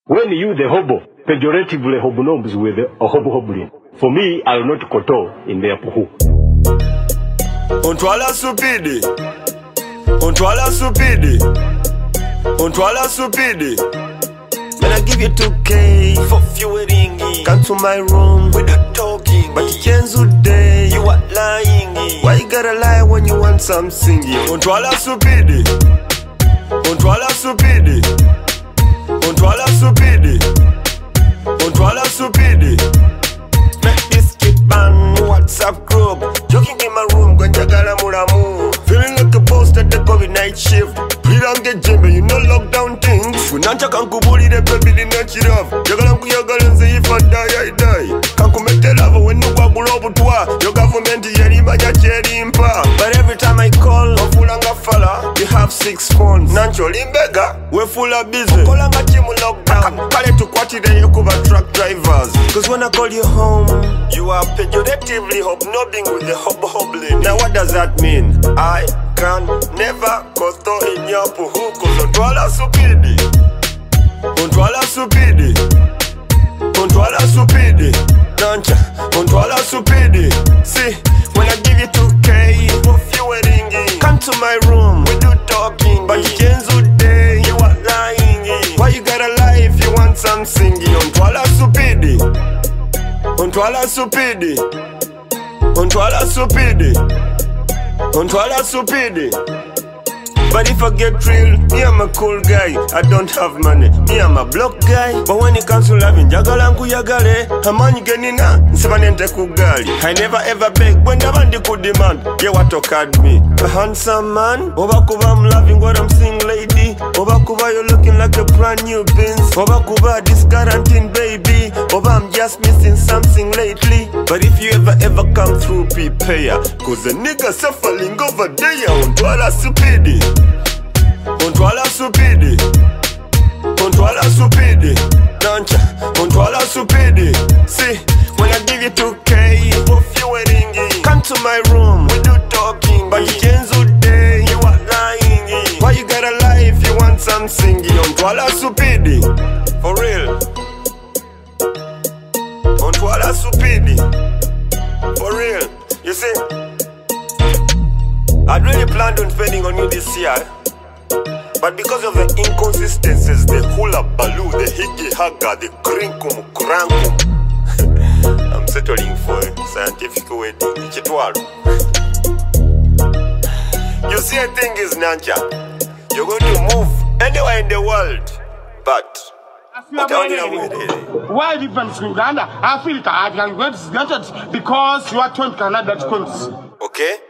When you the hobo, pejoratively hobnobs with a hobo hobbling. For me, I'll not koto in their puhu. Ontwala supidi. Ontwala supidi. Ontwala supidi. Man, I give you 2K for fueling. Come to my room without talking. But you change today. You are lying. Why you gotta lie when you want something? Ontwala supidi. Ontwala supidi. Ontwala supidi. Ontwala supidi. Make this kid ban WhatsApp group. Joking in my room, Gwanjagala Muramu. Feeling like a boss at the COVID night shift. Please don't get jimmy, you know lockdown things. Kunancha kankubuli the baby the night you love. Yagalanku yagalanze if I die, I die. Kanku mete lava when you walk below twa. Your government yeri manya cheri impa. But every time I call, Ofulanga fella, you have 6 phones. Nancho limbega, we're full of business. Okolanga chimu lockdown. Kale to kwati the Yokuba truck drivers. Cause when I call you home, you are pejoratively hobnobbing with the hobbling. Now what does that mean? I can never koto in your puhu. Cause ontwala supidi. Ontwala supidi. Ontwala supidi. Nancha, ontwala supidi. See, when I give you 2K for fueling, come to my room, we do talking. But you change today, you are lying. Why you gotta lie if you want something? Ontwala supidi. Ontwala supidi. Ontwala supidi. Ontwala supidi. But if I get real, me I'm a cool guy. I don't have money, me I'm a block guy. But when it comes to loving, jagalanku yagale. Hamanyi genina, nsebanente kugali. I never ever beg, when the bandi could demand. Yeah, what told me? A handsome man. Obakuba, I'm loving what I'm seeing, lady. Obakuba, you're looking like a brand new Benz. Obakuba, this quarantine, baby. Oba, I'm just missing something lately. But if you ever come through, prepare. Cause the nigga suffering over there. Ontwala supidi. Ontwala supidi. Ontwala supidi. Nancha, ontwala supidi. See, when I give you 2K for fueling, come to my room, we do talking. But you change today, you are lying. Why you gotta lie if you want something? Ontwala supidi. For real. Ontwala supidi. For real. You see, I'd really planned on spending on you this year. But because of the inconsistencies, the hula baloo, the hiki haga, the krinkum, krankum, I'm settling for a scientific wedding. You see, a thing is, Nancha, you're going to move anywhere in the world, but why difference in Uganda? I feel that I'm going to get it because you are 20 Canada. Okay?